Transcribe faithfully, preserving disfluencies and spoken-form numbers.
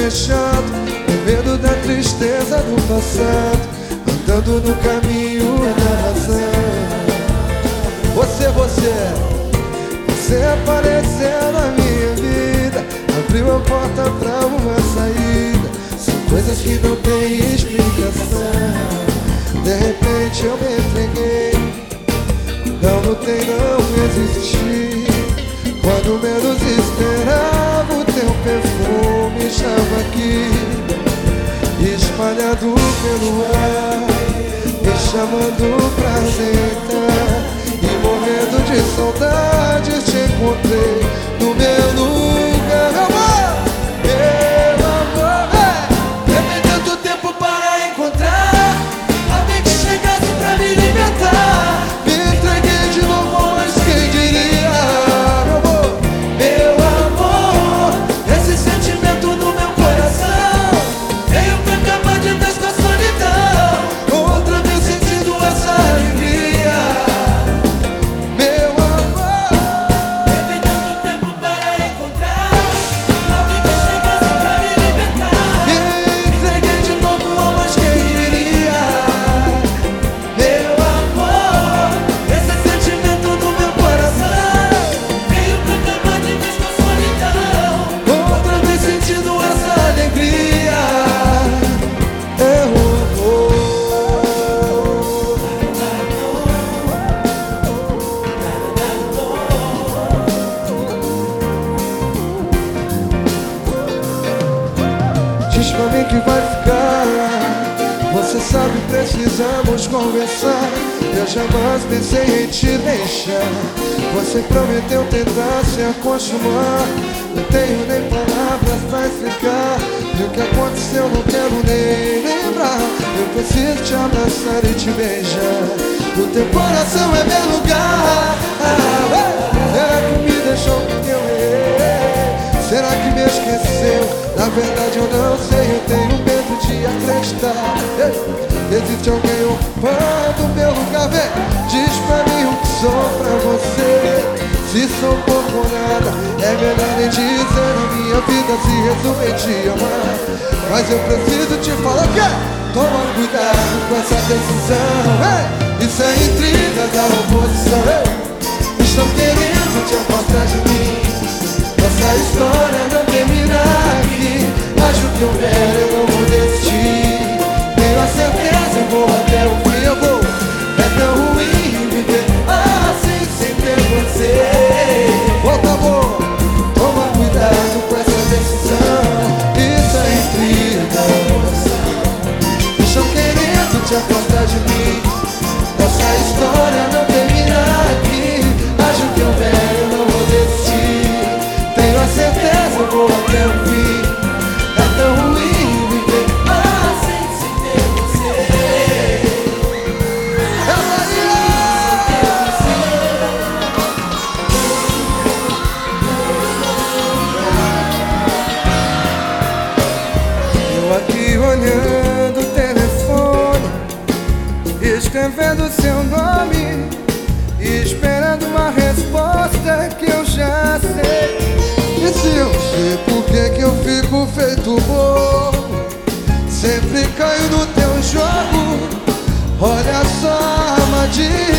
deixando, com medo da tristeza do passado, andando no caminho da razão. Você, você, você apareceu na minha vida, abriu a porta pra uma saída. São coisas que não tem explicação. De repente eu me entreguei, não lutei, não resisti. Quando menos esperava, o teu perfume estava aqui, espalhado pelo ar, me chamando pra deitar. E morrendo de saudade te encontrei no meu lugar. Meu amor, meu amor, é. Levei tanto tempo para encontrar alguém que chegasse pra me libertar. Me entreguei de novo, mas quem diria? Meu amor, meu amor, esse sentimento no meu coração veio pra acabar de vez com a solidão. Outra vez sentindo essa alegria. Diz pra mim que vai ficar. Você sabe, precisamos conversar. Eu jamais pensei em te deixar. Você prometeu tentar se acostumar. Não tenho nem palavras pra explicar. E o que aconteceu não quero nem lembrar. Eu preciso te abraçar e te beijar. O teu coração é meu lugar. Será que me deixou porque eu errei? Será que me esqueceu? Na verdade eu não sei, eu tenho medo de acreditar. Existe alguém ocupando o meu lugar, vem. Diz pra mim o que sou pra você. Se sou pouco ou nada, é melhor nem dizer. A minha vida se resume em te amar. Mas eu preciso te falar o quê? Toma cuidado com essa decisão, hey! Isso é intriga da oposição, hey! Estão querendo te afastar de mim. Nossa história não termina aqui. Acho que houver, eu não vou desistir. Tenho a certeza, eu vou até o fim, eu vou. É tão ruim viver assim sem ter você. Volta, amor, toma cuidado com essa decisão. Isso é intriga, emoção. Estão querendo te afastar de mim. Nossa história não termina aqui. Acho que houver, eu não vou desistir. Tenho a certeza, eu vou até o fim. É tão ruim viver assim sem ter você. É eu aqui olhando o telefone, escrevendo seu nome, esperando uma resposta que eu já sei. E se eu sei por que que eu fico feito bobo, sempre caio no teu jogo. Olha só a armadilha.